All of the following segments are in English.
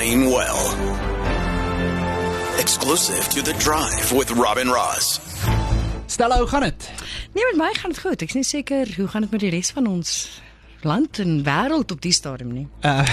paying well. Exclusive to The Drive with Robin Ross. Stella, hoe gaan het? Nee, met my gaan het goed. Ek is nie seker hoe gaan dit met die res van ons land en wêreld op die stadium nie.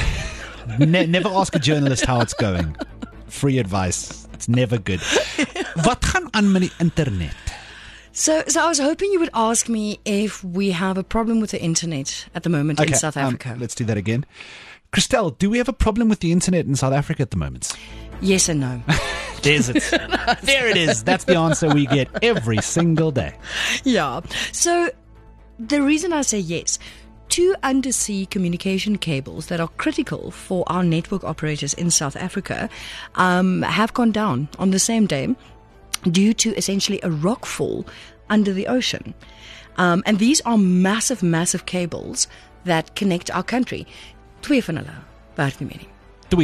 Never ask a journalist how it's going. Free advice. It's never good. Wat gaan aan met die internet? So I was hoping you would ask me if we have a problem with the internet at the moment in South Africa. Let's do that again. Christelle, do we have a problem with the internet in South Africa at the moment? Yes and no. There's it. There it is. That's the answer we get every single day. Yeah. So the reason I say yes, 2 undersea communication cables that are critical for our network operators in South Africa have gone down on the same day due to essentially a rockfall under the ocean. And these are massive, massive cables that connect our country. 2 van hulle werk nie meer nie.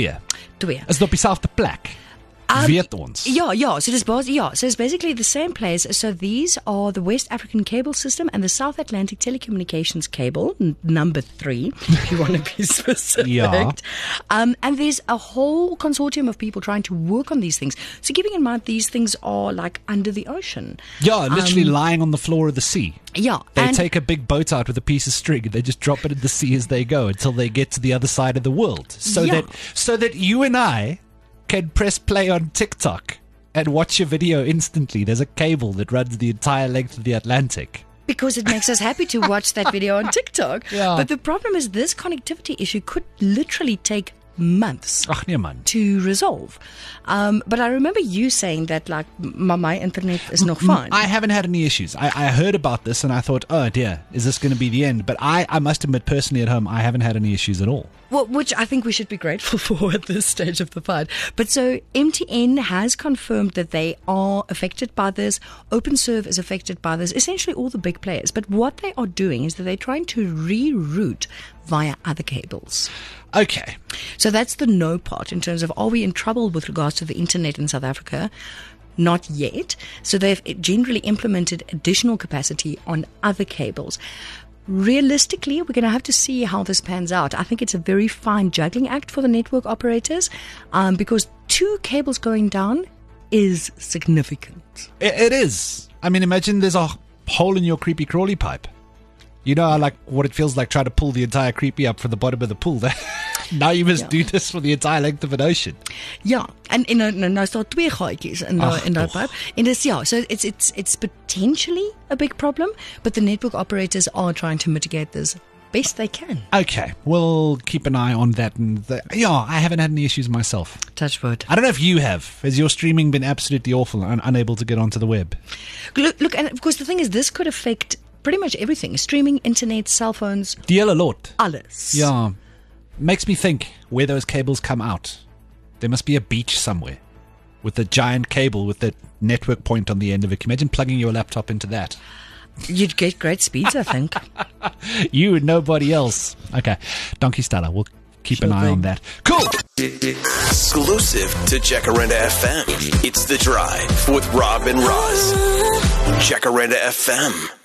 2. Is dit op dieselfde plek? Weet ons. Yeah. So it's basically the same place. So these are the West African Cable System and the South Atlantic Telecommunications Cable, number 3, if you want to be specific. Yeah. And there's a whole consortium of people trying to work on these things. So keeping in mind, these things are like under the ocean. Yeah, literally lying on the floor of the sea. Yeah. They take a big boat out with a piece of string and they just drop it in the sea as they go until they get to the other side of the world. So that you and I can press play on TikTok and watch a video instantly. There's a cable that runs the entire length of the Atlantic. Because it makes us happy to watch that video on TikTok. Yeah. But the problem is this connectivity issue could literally take months Ach nee man. to resolve. But I remember you saying that like my internet is nog fine. I haven't had any issues. I heard about this and I thought, oh dear, is this going to be the end? But I must admit personally at home, I haven't had any issues at all. Well, which I think we should be grateful for at this stage of the fight. But so MTN has confirmed that they are affected by this. OpenServe is affected by this. Essentially all the big players. But what they are doing is that they're trying to reroute via other cables. Okay. So that's the no part in terms of are we in trouble with regards to the internet in South Africa? Not yet. So they've generally implemented additional capacity on other cables. Realistically, we're going to have to see how this pans out. I think it's a very fine juggling act for the network operators because 2 cables going down is significant. It is. I mean, imagine there's a hole in your creepy crawly pipe. You know, like what it feels like trying to pull the entire creepy up from the bottom of the pool. Now you must do this for the entire length of an ocean. Ja, en nou staan 2 gaatjies in daai pipe. En dis so it's potentially a big problem, but the network operators are trying to mitigate this best they can. Okay, we'll keep an eye on that. And I haven't had any issues myself. Touch wood. I don't know if you have. Has your streaming been absolutely awful and unable to get onto the web? Look, and of course the thing is, this could affect pretty much everything. Streaming, internet, cell phones. Die hele lot. Alles. Yeah. Makes me think where those cables come out. There must be a beach somewhere with a giant cable with the network point on the end of it. Can you imagine plugging your laptop into that? You'd get great speeds, I think. You and nobody else. Okay. Donkey Stella. We'll keep an eye on that. Cool. Exclusive to Jacaranda FM. It's The Drive with Rob and Roz. Jacaranda FM.